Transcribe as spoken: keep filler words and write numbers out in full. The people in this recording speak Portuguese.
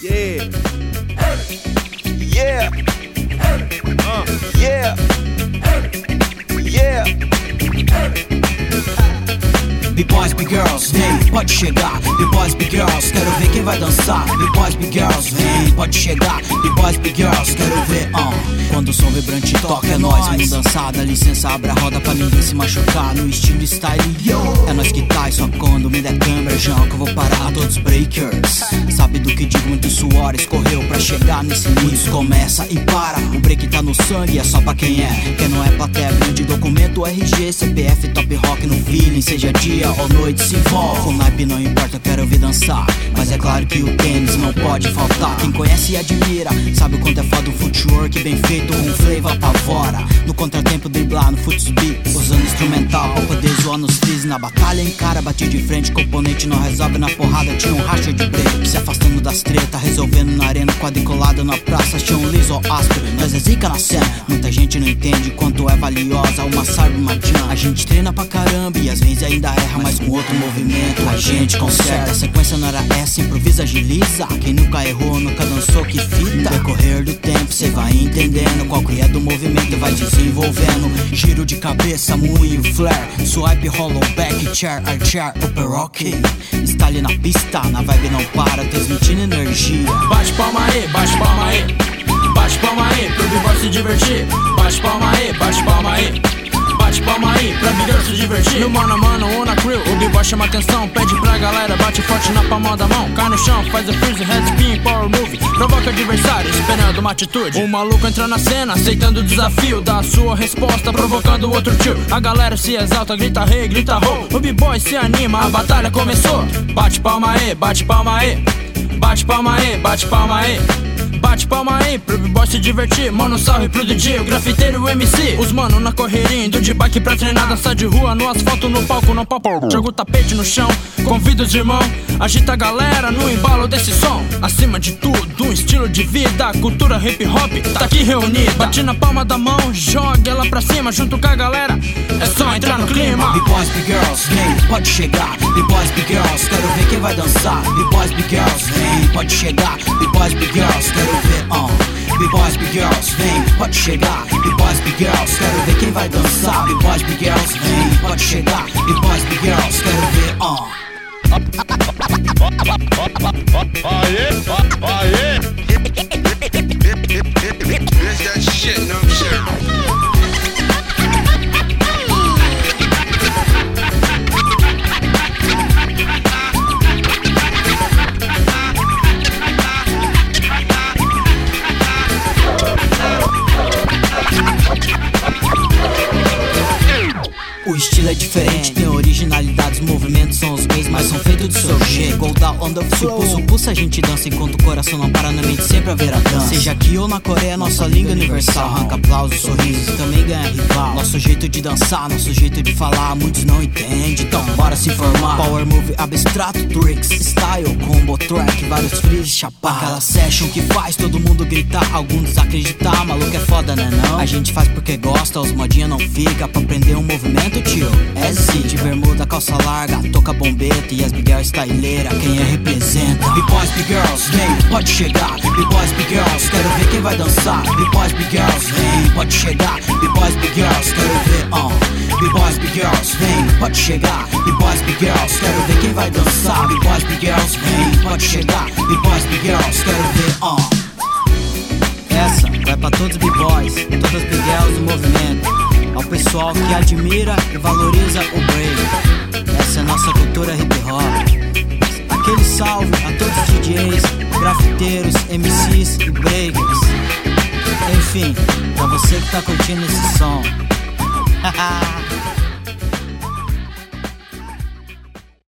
Yeah. Yeah. Uh. Yeah. Yeah. B-boys, B-girls, vem, pode chegar. B-boys, B-girls, quero ver quem vai dançar. B-boys, B-girls, vem, pode chegar. B-boys, B-girls, quero ver, uh. Quando o som vibrante toca é nóis, vamos dançar. Dá licença, abre a roda pra ninguém se machucar. No estilo style, yo, é nós que tá. E só quando me der câmera, já que eu vou parar todos os breakers. Sabe do que digo, muito suor escorreu pra chegar nesse início. Começa e para, o break tá no sangue, é só pra quem é. Quem não é plateia, grande documento, R G, C P F, top rock no feeling. Seja dia ou noite, se envolve. O naipe não importa, eu quero ouvir dançar. Mas é claro que o tênis não pode faltar. Quem conhece e admira, sabe o quanto é foda o footwork bem feito, com flavor apavora. No contratempo driblar no footsbeat, usando instrumental pra poder zoar nos freeze. Na batalha encara, bati de frente, componente não resolve na porrada, tinha um racha de break. Se afastando das tretas, resolvendo na arena, quadriculado na praça, tinha um liso áspero. Nós é zica na cena, muita gente não entende quanto é valiosa uma sarva, uma jam. A gente treina pra caramba e às vezes ainda erra, mas com outro movimento a gente conserta. A sequência não era essa, improvisa, agiliza. Quem nunca errou, nunca dançou, que fita. No decorrer do tempo cê vai entendendo qual que é do movimento e vai desenvolvendo. Giro de cabeça, moinho, flare, swipe, hollow, back, chair, archer, upper rock. Está ali na pista, na vibe não para, transmitindo energia. Bate palma aí, bate palma aí. Bate palma aí, pro b-boy se divertir. Bate palma aí, bate palma aí. Bate palma aí, pra b-girl se divertir. No mano a mano ou na crew, o b-boy chama atenção. Pede pra galera, bate forte na palma da mão. Cai no chão, faz a freeze, head spin, power move. Provoca adversário, esperando uma atitude. O maluco entra na cena, aceitando o desafio. Dá a sua resposta, provocando outro tio. A galera se exalta, grita rei, grita ho. O b-boy se anima, a batalha começou. Bate palma aí, bate palma aí. Bate palma aí, bate palma aí. Bate palma aí pro b-boy se divertir. Mano, salve pro D J, o grafiteiro, o M C. Os mano na correria, indo de bike pra treinar. Dançar de rua, no asfalto, no palco, no papo. Joga o tapete no chão, convida os irmãos. Agita a galera no embalo desse som. Acima de tudo, um estilo de vida. Cultura hip hop, tá aqui reunida. Bate na palma da mão, joga ela pra cima. Junto com a galera, é só entrar no clima. B-boys, B-girls, vem, pode chegar. B-boys, B-girls, quero ver quem vai dançar. B-boys, B-girls, vem, pode chegar. B-boys, B-girls, quero ver, uh. B-boys, B-girls, vem, pode chegar. B-boys, B-girls, quero ver quem vai dançar. B-boys, B-girls, vem, pode chegar. B-boys, B-girls, quero ver, uh. Aê, aê. This that shit, no shit. O estilo é diferente, tem originalidade, os movimentos são os mesmos, mas são feitos do seu jeito. Go down on the flow, pulso, pulsa, a gente dança enquanto o coração não para na mente, sempre haverá dança. Seja aqui ou na Coreia, nossa língua universal. Arranca aplausos, sorrisos e também ganha rival. Nosso jeito de dançar, nosso jeito de falar, muitos não entendem, então bora se informar. Power move, abstrato, tricks, style, combo track, vários freeze, chapar. Aquela session que faz todo mundo gritar, alguns desacreditar, maluco é foda, né não? A gente faz porque gosta, os modinha não fica pra aprender um movimento, tio. É Z, de bermuda, calça larga, toca bombeta e as b-girls styleira, quem é representa. B-boys, B-girls, vem, pode chegar. B-boys, B-girls, quero ver quem vai dançar. B-boys, B-girls, vem, pode chegar. B-boys, B-girls, quero ver, uh. B-boys, B-girls, vem, pode chegar. B-boys, B-girls, quero ver quem vai dançar. B-boys, B-girls, vem, pode chegar. B-boys, B-girls, quero ver, uh. Essa vai pra todos os b-boys, todas as b-girls do movimento. Ao pessoal que admira e valoriza o break. Essa é nossa cultura hip hop. Aquele salve a todos os D Js, grafiteiros, M Cs e breakers. Enfim, pra você que tá curtindo esse som. Haha.